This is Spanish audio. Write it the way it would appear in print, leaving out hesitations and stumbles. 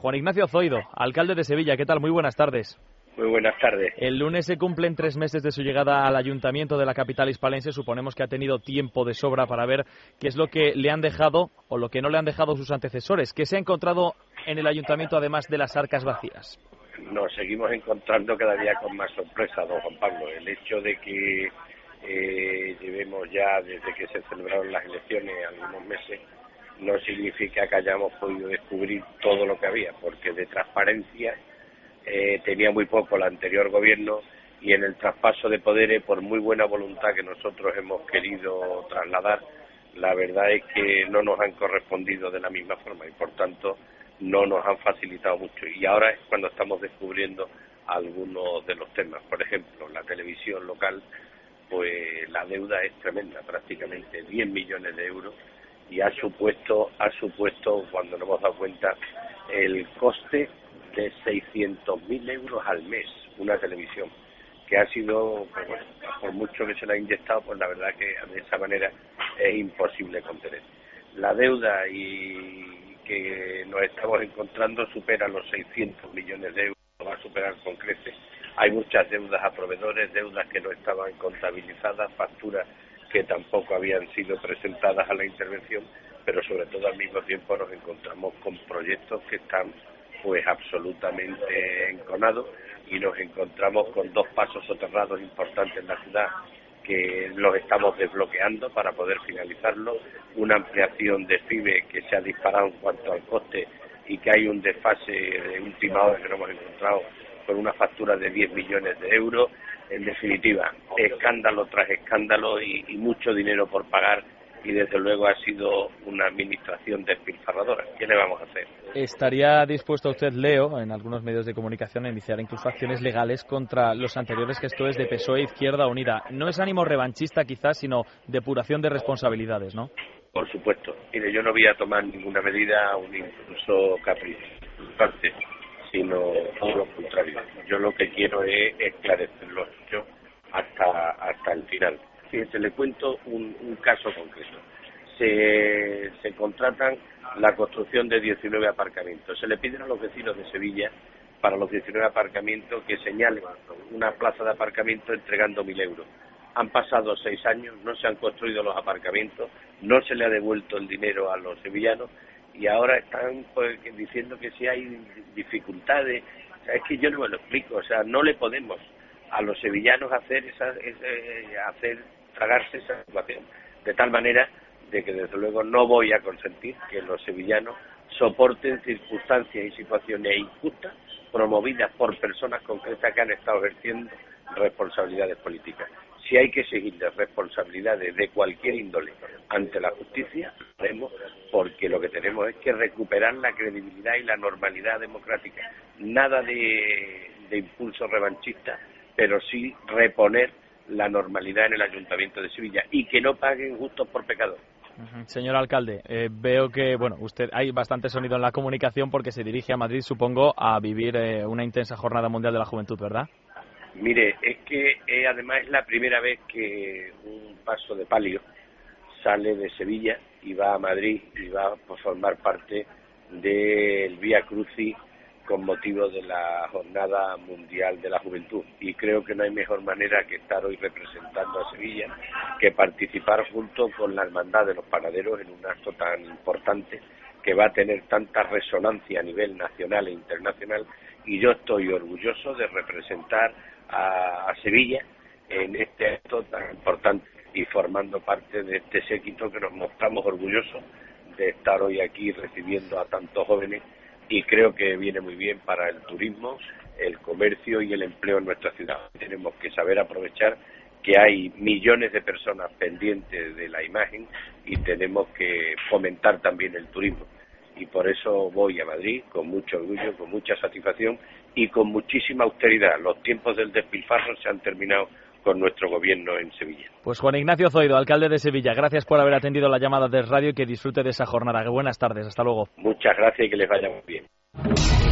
Juan Ignacio Zoido, alcalde de Sevilla, ¿qué tal? Muy buenas tardes. Muy buenas tardes. El lunes se cumplen 3 meses de su llegada al ayuntamiento de la capital hispalense. Suponemos que ha tenido tiempo de sobra para ver qué es lo que le han dejado o lo que no le han dejado sus antecesores. ¿Qué se ha encontrado en el ayuntamiento además de las arcas vacías? Nos seguimos encontrando cada día con más sorpresa, don Juan Pablo. El hecho de que llevemos ya desde que se celebraron las elecciones algunos meses no significa que hayamos podido descubrir todo lo que había, porque de transparencia tenía muy poco el anterior gobierno, y en el traspaso de poderes, por muy buena voluntad que nosotros hemos querido trasladar, la verdad es que no nos han correspondido de la misma forma y por tanto no nos han facilitado mucho, y ahora es cuando estamos descubriendo algunos de los temas. Por ejemplo, la televisión local, pues la deuda es tremenda, prácticamente 10 millones de euros, y ha supuesto, cuando nos hemos dado cuenta, el coste de 600.000 euros al mes, una televisión, que ha sido, pues bueno, por mucho que se la ha inyectado, pues la verdad que de esa manera es imposible contener. La deuda y que nos estamos encontrando supera los 600 millones de euros, va a superar con creces. Hay muchas deudas a proveedores, deudas que no estaban contabilizadas, facturas que tampoco habían sido presentadas a la intervención, pero sobre todo al mismo tiempo nos encontramos con proyectos que están pues absolutamente enconados, y nos encontramos con 2 pasos soterrados importantes en la ciudad que los estamos desbloqueando para poder finalizarlo, una ampliación de FIBE que se ha disparado en cuanto al coste y que hay un desfase de última hora que nos hemos encontrado con una factura de 10 millones de euros. En definitiva, escándalo tras escándalo y mucho dinero por pagar, y desde luego ha sido una administración despilfarradora. ¿Qué le vamos a hacer? ¿Estaría dispuesto usted, leo, en algunos medios de comunicación, a iniciar incluso acciones legales contra los anteriores gestores de PSOE e Izquierda Unida? No es ánimo revanchista quizás, sino depuración de responsabilidades, ¿no? Por supuesto. Mire, yo no voy a tomar ninguna medida, un impulso caprichoso, sino todo lo contrario. Yo lo que quiero es esclarecer los hechos hasta el final. Fíjese, le cuento un caso concreto. Se contratan la construcción de 19 aparcamientos. Se le piden a los vecinos de Sevilla, para los 19 aparcamientos, que señalen una plaza de aparcamiento entregando 1.000 euros. Han pasado 6 años, no se han construido los aparcamientos, no se le ha devuelto el dinero a los sevillanos, y ahora están pues diciendo que si hay dificultades. O sea, es que yo no me lo explico. O sea, no le podemos a los sevillanos hacer tragarse esa situación, de tal manera de que desde luego no voy a consentir que los sevillanos soporten circunstancias y situaciones injustas promovidas por personas concretas que han estado ejerciendo responsabilidades políticas. Si hay que exigirles responsabilidades de cualquier índole ante la justicia, lo haremos, porque lo que tenemos es que recuperar la credibilidad y la normalidad democrática. Nada de impulso revanchista, pero sí reponer la normalidad en el Ayuntamiento de Sevilla, y que no paguen justos por pecadores. Señor alcalde, veo que usted hay bastante sonido en la comunicación porque se dirige a Madrid, supongo, a vivir una intensa jornada mundial de la juventud, ¿verdad? Mire, es que además es la primera vez que un paso de palio sale de Sevilla y va a Madrid y va a formar parte del Vía Crucis con motivo de la Jornada Mundial de la Juventud, y creo que no hay mejor manera que estar hoy representando a Sevilla que participar junto con la Hermandad de los Panaderos en un acto tan importante que va a tener tanta resonancia a nivel nacional e internacional, y yo estoy orgulloso de representar a Sevilla en este acto tan importante y formando parte de este séquito que nos mostramos orgullosos de estar hoy aquí recibiendo a tantos jóvenes, y creo que viene muy bien para el turismo, el comercio y el empleo en nuestra ciudad. Tenemos que saber aprovechar que hay millones de personas pendientes de la imagen y tenemos que fomentar también el turismo. Y por eso voy a Madrid con mucho orgullo, con mucha satisfacción y con muchísima austeridad. Los tiempos del despilfarro se han terminado con nuestro gobierno en Sevilla. Pues Juan Ignacio Zoido, alcalde de Sevilla, gracias por haber atendido la llamada de radio y que disfrute de esa jornada. Buenas tardes, hasta luego. Muchas gracias y que les vaya muy bien.